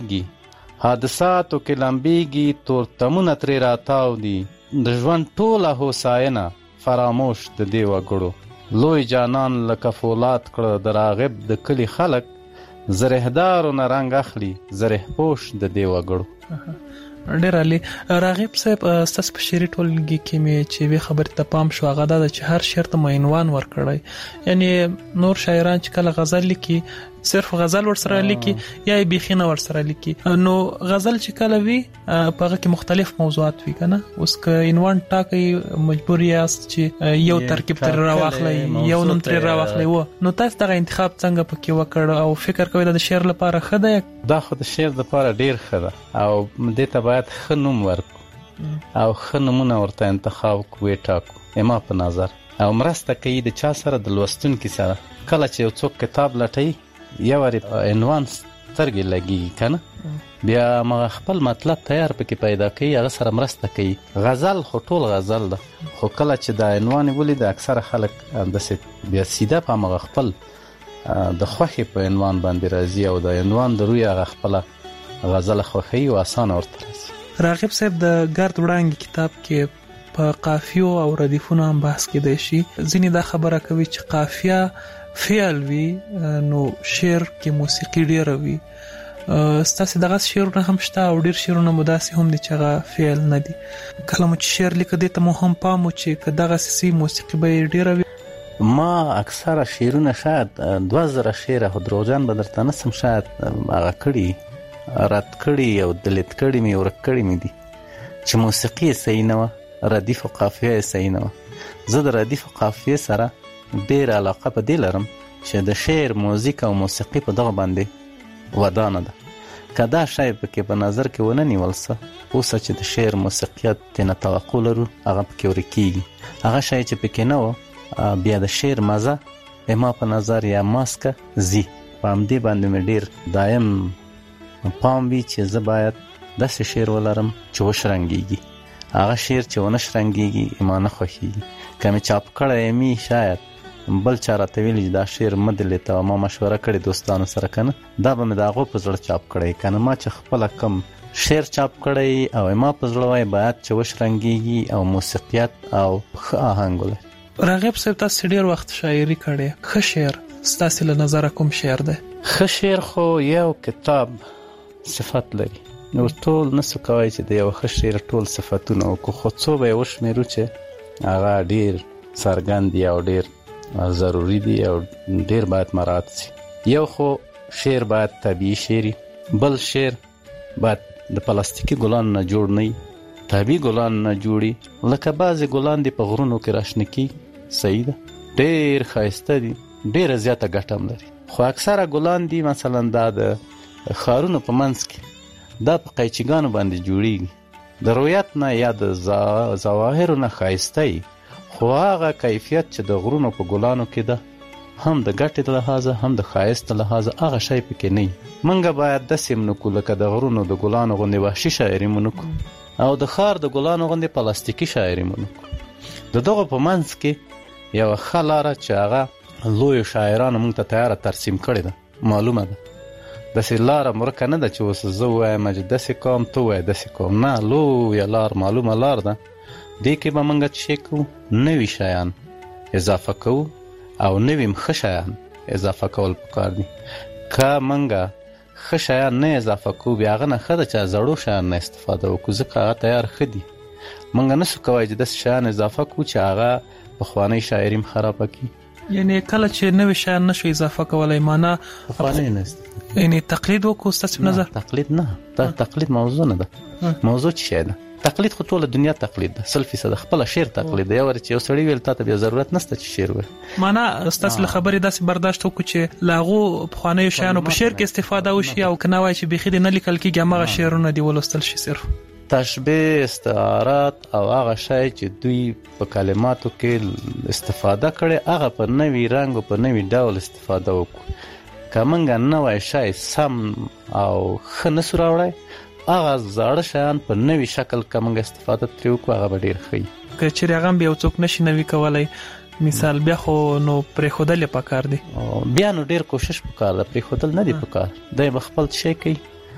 S8: لمبیږي تورتمونه ترې راتاو دي، د ژوند ټوله هوساینه فراموش د دې وګړو، لوی جانان لکه فولاد کړه د راغب د کلی خلک، زرهدارو نه رنګ اخلي زره پوش د دې وګړو.
S6: ډېر عالي. راغب صاحب، ستاسو په شعري ټولګي کې مې چې یوې خبرې ته پام شو، هغه دا ده چې هر شعر ته مو عنوان ورکړی، یعنی نور شاعران چې کله غزل لیکي صرف غزل ورسره لیکي یا یې بیخي نه ورسره لیکي، نو غزل چې کله وي په هغه کې مختلف موضوعات وي که نه؟ اوس که عنوان ټاکئ مجبور یاست چې یو ترکیب ترې راواخلئ، یو نوم ترې راواخلئ، نو تاسو دغه انتخاب څنګه پکې وکړ او فکر کوئ دا د شعر لپاره ښه دی؟
S8: دا خو د شعر لپاره ډېر ښه ده او دې ته باید ښه نوم ورکړو او ښه نومونه ورته انتخاب کړو، وټاکو ما په نظر، او مرسته کوي د چا سره، د لوستونکي سره. کله چې یو څوک کتاب لټوي یو وارې عنوان سترګې لګېږي که نه، بیا مغه خپل مطلب تیار پکې پیدا کوي، هغه سره مرسته کوي. غزل خو ټول غزل ده، خو کله چې دا عنوان ولید اکثره خلک همداسې بیا سیده په همغه خپل د خوښې په عنوان باندې راځي او د عنوان د روی هغه خپله غزله خوښوي او اسانه ورته راځي.
S6: راغب صاحب، د ګرد وړانګې کتاب کې په قافیو او ردیفونو هم بحث کېدی شي. ځینې دا خبره کوي چې قافیه فعل وي نو شعر کې موسیقي ډېره وي. ستاسې دغه شعرونه هم شته او ډېر شعرونه مو داسې هم دي چې هغه فعل نه دي. کله مو چې شعر لیکه دې ته مو هم پام و چې که دغسې موسیقي به یې ډېره وي؟
S8: ما اکثره شعرونه شاید 2000 شعره، خو دروغجن به درته نسم، شاید هغه کړي رد کړي او دلیت کړي مې ورک کړي مې دي چې موسیقي صحیح نه وه ردیف او قافیه صحیح نه زه د ردیف او قافیه سره ډیر علاقه په دې لرم چې د شعر موزیک او موسیقي په دغه باندې ودانه ده که دا شی پکې په نظر کې ونه نیول څه اوسه چې د شعر موسیقیت تېنه توقع لرو هغه پکې ورکېږي هغه شی چې پکې نه و بیا د شعر مزه ما په نظر یا ماسکه زی په همدې باندې مې ډیر دایم پام وي چې زه باید داسې شعر ولرم چې وشرنګېږي هغه شعر چې ونه شرنګېږي ما نه خوښېږي که مې چاپ کړی می شاید بل چا راته ویلي چې دا شعر مه دې لیته ما مشوره کړې دوستانو سره که نه دا به مې د هغو په زړه چاپ کړی که نه ما چې خپله کم شعر چاپ کړی او ما په زړه وای باید چې وشرنګېږي او موسیقیت او ښه آهنګ ولري.
S6: راغب صاحب تاسو ډیر وخت شاعري کړې ښه شعر ستاسو له نظر کوم شعر دی؟
S8: ښه شعر خو یو کتاب صفت لري نو ټول نسو کوي چې د یو ښه شعر ټول صفتونه او خو څو به وشمیرو چې هغه ډیر څرګند دي او ډیر ضروری دي او ډیر باید مراعات شي. یو خو شعر باید طبیعي شعري بل شعر باید د پلاستیکي ګلانو نه جوړ نه وي طبیعي ګلان نه جوړي لکه بعضې ګلان دي په غرونو کې راشنه کېږي صحیح ده ډیر ښایسته دي ډیره زیاته ګټه هم لري خو اکثره ګلان دي مثلا دا د ښارونو په منځ کې دا په قیچیګانو باندې جوړیږي د رویت نه یا د ظواهرو نه ښایسته وي خو هغه کیفیت چې د غرونو په ګلانو کې ده هم د ګټې لحاظه هم د ښایست لحاظه هغه شی پکې نه وي. موږ باید داسې هم نکو لکه د غرونو د ګلانو غوندې وحشي شاعري مو نکو او د ښار د ګلانو غوندې پلاستیکي شاعري مو نکو. د دغو په منځ کې یوه ښه لاره چې هغه لویو شاعرانو موږ ته تیاره ترسیم کړې ده معلومه ده داسې لاره مرکه نه ده چې اوس زه ووایم چې داسې کوم ته ووایه داسې کوم نه لویه لار معلومه لار ده دې کې به موږ څه کوو نوي شیان اضافه کوو او نوي هم ښه شیان اضافه کول پکار دي که موږ ښه شیان نه اضافه کوو بیا هغه نه ښه ده چې زړو شیان نه استفاده وکړو ځکه هغه تیار ښه دي موږ نسو کولی چې داسې شیان اضافه کړو چې هغه پخوانۍ شاعري هم خرابه کړي
S6: یعنی کله چې نوي شیان نشو اضافه کولی معنا
S8: پخوانۍ نه
S6: یعنی تقلید وکړو ستاسو نظر؟
S8: تقلید نه دا تقلید موضوع نه ده موضوع څه شی ده تقلید خو ټوله دنیا تقلید ده 100% خپل شعر تقلید دی یو چې یو سړی ویل ته بیا ضرورت نشته چې شعر وایي
S6: معنا ستاسو له خبرې داسې برداشت وکړو چې لاغو پخوانیو شیانو په شعر کې استفاده وشي او کنه وای چې بيخي نه لیکل کېږي هغه شعرونه دی ولوستل شي صرف
S8: تشبیه استعارات او هغه شی چې دوی په کلماتو کې استفاده کړي هغه په نوي رنګ او په نوي ډول استفاده وکړو که موږ نوی شی سم او ښه نسو راوړی هغه زاړه شیان په نوي شکل که موږ استفاده ترې وکړو هغه به ډېر ښه وي
S6: که چېرې هغه هم بیا څوک نشي نوي کولی مثال بیا خو نو پرېښودل یې پکار دي
S8: بیا نو ډېر کوشش پکار ده پرېښودل نه دي پکار دی به خپل شی کوي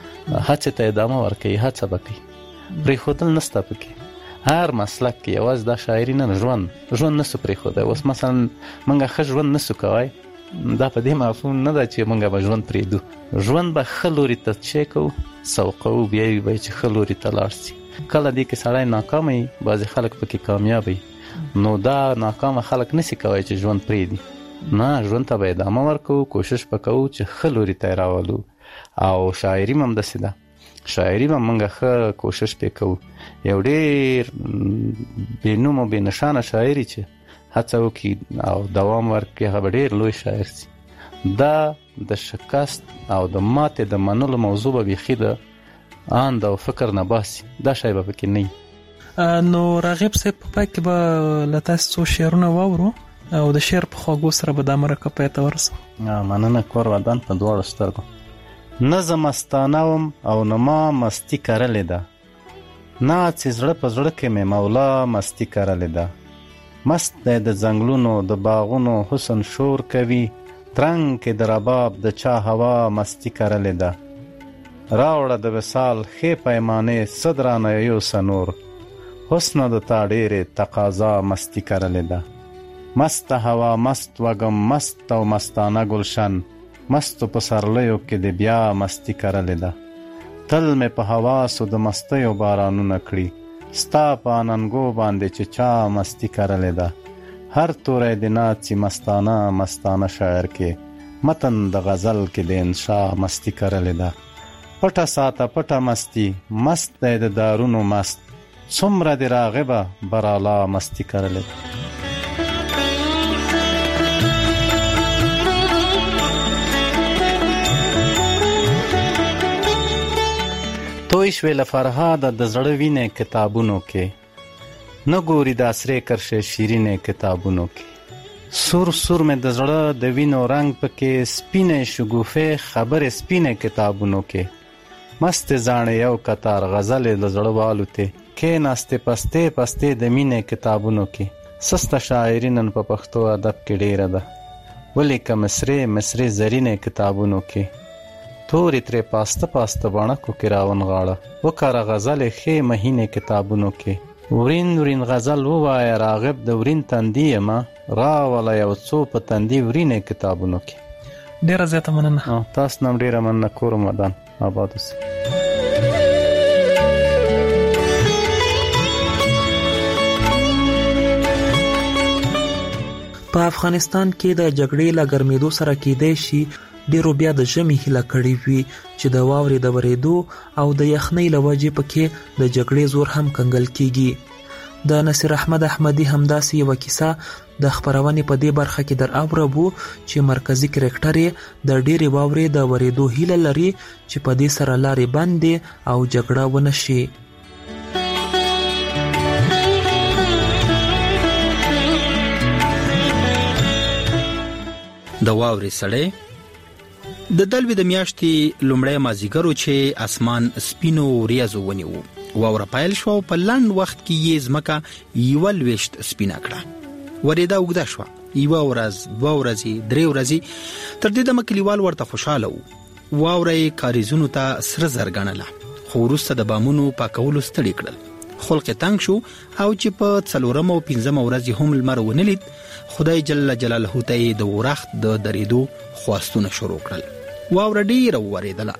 S8: هڅې ته ادامه ورکوي هڅه به کوي پرېښودل نسته پکې هر مسلک کې یوازې دا شاعري نه ژوند نسو پرېښودی اوس مثلا موږ ښه ژوند نسو کوی دا په دې مفهوم نه ده چې موږ به ژوند پرېږدو ژوند به ښه لوري ته څه کوو سوقوو بیا یې به چې ښه لوري ته لاړ شي کله دې کې سړی ناکامه وي بعضې خلک پکې کامیاب وي نو دا ناکامه خلک نسي کوی چې ژوند پرېږدي نه ژوند ته به ادامه ورکوو کوشش به کوو چې ښه لوري ته یې راولو او شاعري هم همداسې ده شاعري به موږ ښه کوشش پې کوو یو ډېر بې نوم او بې نشانه شاعري چې هڅه وکړي او دوام ورکړي هغه به ډېر لوی شاعر شي دا د شکست او د ماتې د منلو موضوع به بیخي د اند او فکر نه باسي دا شی به پکې نه وي.
S6: نو راغب صاحب په پای کې به له تاسو څو شعرونه واورو او د شعر په خواږو سره به دا مرکه پای ته ورسوو.
S8: مننه کور ودان په دواړو سترګو نه زه مستانه وم او نه ما مستي کرلې ده نه چې زړه په زړه کې مې مولا مستي کرلې ده مست دی د ځنګلونو د باغونو حسن شور کوي ترنګ کې د رباب د چا هوا مستی کرلې ده راوړه د وصال ښې پیمانې څه درانه یوسه نور حسنه د تا ډېرې تقاضا مستی کرلې ده مست هوا مست وږم مست او مستانه ګلشن مستو په سرلیو کې د بیا مستی کرلې ده تل مې په حواسو د مستیو بارانونه کړي ستا په اننګو باندې چې چا مستی کرلې ده هر توری د ناڅي مستانه شاعر کې متن د غزل کې د انشا مستی کرلې ده پټه ساته پټه مستی مست دی د دارونو مست څومره د راغبه برالا مستی کرلې. توی شوې له فرهاده د زړه وینې کتابونو کې، نه ګوري د عصرې کرښې شیرینې کتابونو کې. سور سور مې د زړه د وینو رنگ پکې، سپینې شګوفې خبرې سپینې کتابونو کې. مست زاڼې یو کتار غزلې د زړه والوتې، کېناستې پستې پستې د مینې کتابونو کې. سسته شاعري نن په پښتو ادب کې ډېره ده، ولیکه مصرې مصرې زرینې کتابونو کې. تورې ترې پاسته پاسته بڼکو کې راونغاړه، وکړه غزلې ښې مهینې کتابونو کې. ورین ورین غزل ووایه راغب د ورین تندي یمه، راوله یو څو په تندي ورینې کتابونو کې.
S6: ډېره زیاته مننه.
S8: تاسو نم ډېره مننه. کور مدان آباد اوسئ.
S6: په افغانستان کې د جګړې له ګرمېدو سره کېدای شي ډېرو بیا د ژمي هیله کړې وي چې د واورې د ورېدو او د یخنۍ له وجې پکې د جګړې زور هم کنګل کېږي. د نصیر احمد احمدي همداسې یوه کیسه د خپرونې په دې برخه کې در اوربو چې مرکزي کرکټر یې د ډېرې واورې د ورېدو هیله لري چې په دې سره لارې بندې او جګړه ونه شي.
S15: د واورې سړی د دلوي د میاشتې لومړی مازیګرو چې اسمان سپینو وریځو ونیو، واوره پیل شو. په لنډ وخت کې یې ځمکه یوه لویشت سپینه کړه. ورېده اوږده شوه، یوه ورځ، دوه ورځې، درې ورځې. تر دې دمه کلیوال ورته خوشحاله وو. واوره یې کاریزونو ته سره زر ګڼله، خو وروسته د بامونو پاکولو ستړي کړل. خلق تنګ شو او چې په 4 او 5 ورځ هم لمر ونه لید، خدای جل جلاله ته د ورخت د درېدو خواستونه شروع کړل. واوره ډېره ورېدله.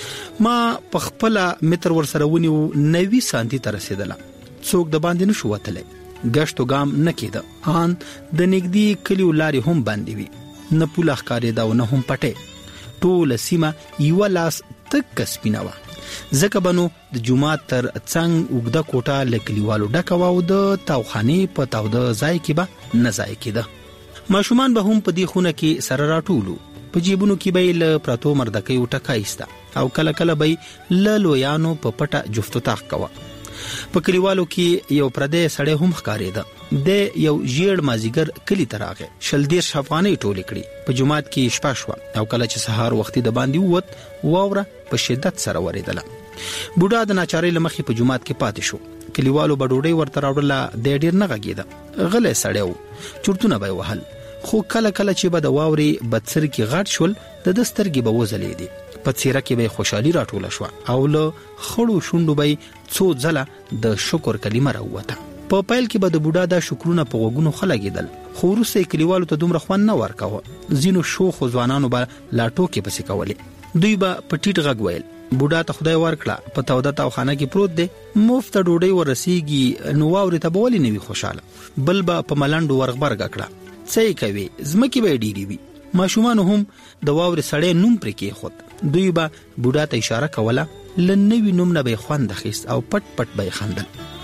S15: ما په خپل متر ورسره ونیو 90 سانتي ته رسیدله. څوک د باندې نشو وتلی، گشت و ګام نه کېده. ان د نږدې کلیو لارې هم بندې وي، نه پوله ښکارېده او نه هم پټې. ټوله سیمه یوه لاس تکه سپینه وه. ځکه به نو د جومات تر څنګ اوږده کوټه له کلیوالو ډکه وه او د تاوخانې په تاوده ځای کې به نه ځای کېده. ماشومان به هم په دې خونه کې سره راټولو، په جیبونو کې به یې له پرتو مردکیو ټکه ایسته او کله کله به یې له لویانو په پټه جفت و طاق کوه. په کلیوالو کې یو پردی سړی هم ښکارېده. د یو ژیړ مازیګر کلي ته راغی، 120 افغانۍ ټولې کړي. په جومات کې شپه شوه او کله چې سهار وختي د باندې ووت، واوره په شدت سره ورېدله. بوډا د ناچارۍ له مخې په جومات کې پاتې شو. کلیوالو به ډوډۍ ورته راوړله، دی ډېر نه غږېده، غلی سړی و، چورتونه به یې وهل. خو کله کله چې به د واورې بدسرکي غټ شول، د ده سترګې به وځلېدې. په څېره کې به یې خوشحالي راټوله شوه او له خړو شونډو به یې څو ځله د شکر کلمه راووته. په پیل کې به د بوډا دا شکرونه په غوږونو ښه لګېدل، خو وروسته یې کلیوالو ته دومره خوند نه ورکاوه. ځینو شوخو ځوانانو به لا ټوکې پسې کولې. دوی به په ټیټ غږ ویل، بوډا ته خدای ورکړه، په توده تاوخانه کې پروت دی، مفته ډوډۍ ورسیږي، نو واورې ته به ولې نه وي خوشحاله. بل به په ملنډو ورغبرګه کړه، څه یې کوې، ځمکې به یې ډېرې وي. ماشومانو هم د واورې سړی نوم پرې کېښود. دوی به بوډا ته اشاره کوله، له نوي نوم نه به یې خوند اخیست او پټ پټ به یې خندل.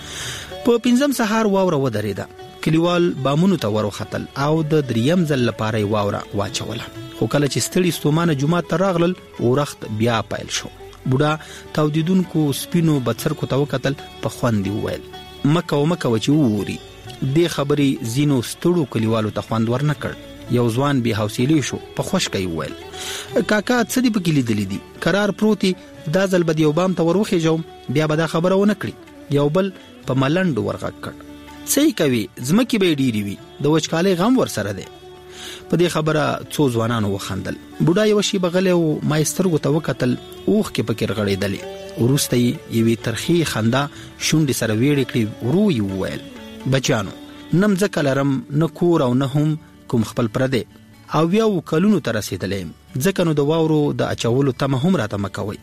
S15: په 5 سهار واوره ودرېده. کلیوال بامونو ته وروختل او د 3م ځل لپاره یې واوره واچوله. خو کله چې ستړي ستومانه جومات ته راغلل، ورخت بیا پیل شو. بوډا تاودیدونکو سپینو بڅرکو ته وکتل، په خوند یې وویل، مکه چې ووري. دې خبرې ځینو ستړو کلیوالو ته خوند ورنه کړ. یو ځوان بې حوصلې شو، په خوشکه یې وویل، کاکا څه دې پکې لیدلي دي؟ قرار پروتي، دا ځل به یو بام ته وروخېژوم، بیا به دا خبره ونه کړي. یو بل په ملنډو ورغږ کړ، څه یې کوي، ځمکې به یې ډېرې وي، د وچکالۍ غم ورسره دی. په دې خبره څو ځوانانو وخندل. بوډا یوه شېبه غلی و، ما یې سترګو ته وکتل، اوښکې پکې رغړېدلې. وروسته یې یوې ترخې خندا شونډې سره ویړې کړې، ورو یې وویل، بچیانو، نه مځکه لرم، نه کور او نه هم کوم خپل پردی، او 20 کلونو ته رسېدلی یم، ځکه نو د واورو د اچولو تمه هم راته مه کوئ.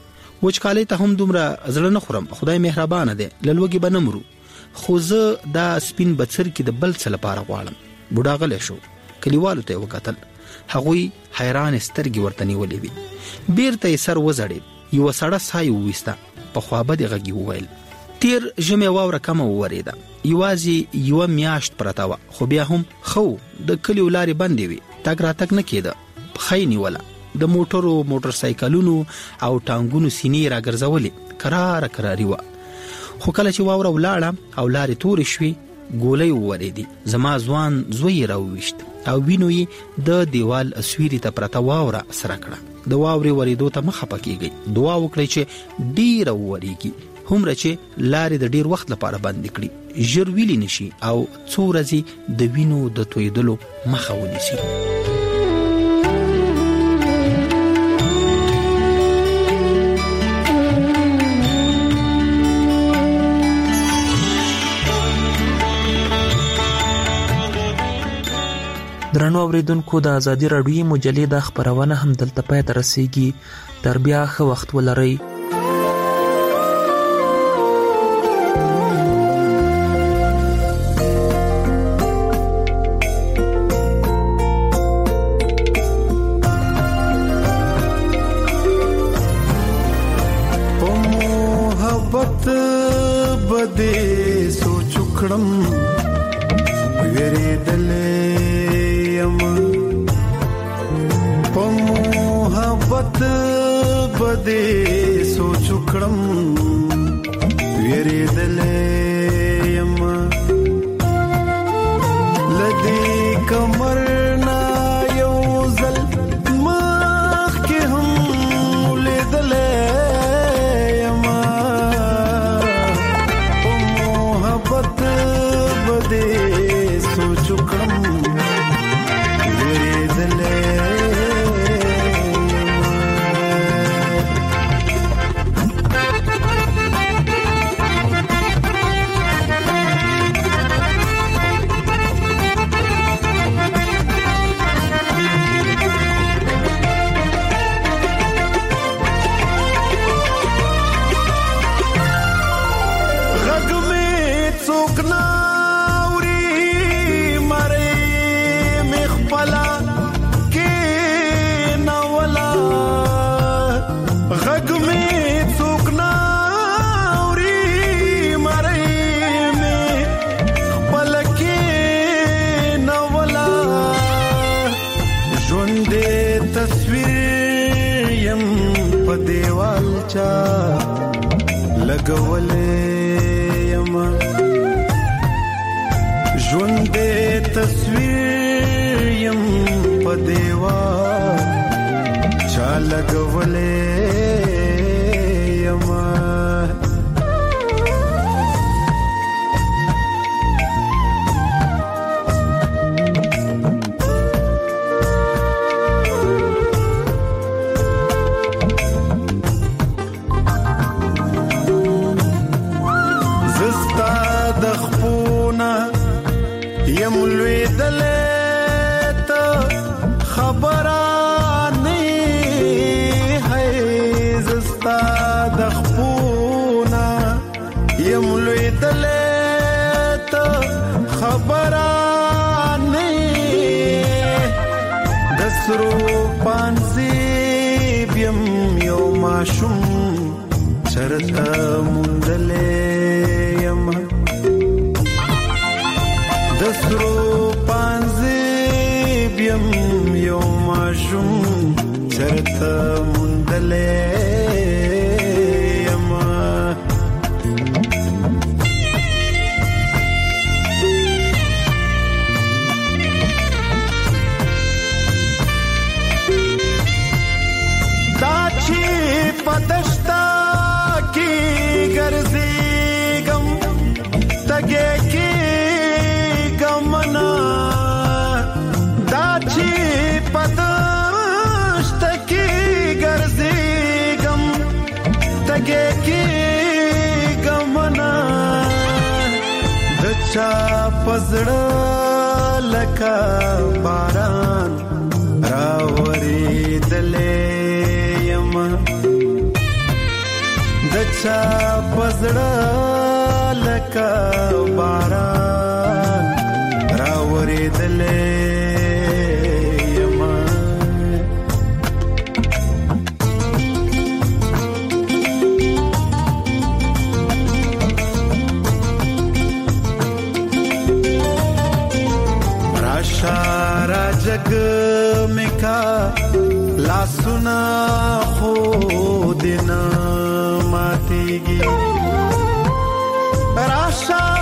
S15: وچکالۍ ته هم دومره زړه نه خورم، خدای مهربانه دی، له لوږې به نه مرو، خو زه دا سپین بڅرکي د بل څه لپاره غواړم. بوډا غلی شو، کلیوالو ته یې وکتل، هغوی حیران سترګې ورته نیولې وې. بیرته یې سر وځړېد، یوه سړه ساه یې وویسته، په خوابدې غږ یې وویل، تیر ژمي واوره کم وریده، یوازې یو میاشت پرته وه، خو بیا هم خو د کلیو لارې بندې وي، تګ راتګ نه کېده. پښې نیوله، د موټر سایکلونو او ټانګونو سینې راګرځولې، کراري وه. خو کله چې واوره ولاړه او لارې تورې شوې، ګولۍ وورېدې. زما ځوان زوی یې راوویشت او وینو یې د دیوال سویري ته پرته واوره سره کړه. د واورې ورېدو ته مه خفه کېږئ، دعا وکړئ چې ډېره وورېږي، هومره چې لارې د ډېر وخت لپاره بندې کړي، ژر ویلې نشي او څو ورځې د وینو د تویدلو مخه ونیسي.
S6: درنو اوریدونکو، د ازادي راډیو مجلې د خبرونه هم دلته پای ته رسیږي. تر بیا ښه وخت ولرئ.
S16: محبت بده سوچ کړم ویریدلې محبت بده سوچ کړم ویریدلې یم لدی کمر نا یو زل مخ کې هم لیدلې یم محبت بده سوچ کړم ویریدلې لګولې یم ژوند دې تصویر یم په دیوال چا لګولې یم شم چرته مندلې یم د سرو پانځې بیم یو ماشوم چرته مندلې یم پدشتا کی ګرځېږم تګې کې ګمنا دا چې پدشتا کی ګرځېږم تګې کې ګمنا د چا پزړه لکه باران راورېدلې دچا پزړه لکه باران راورېدلې رګ میکا لاسونه خو دې نه ماتېږي راشه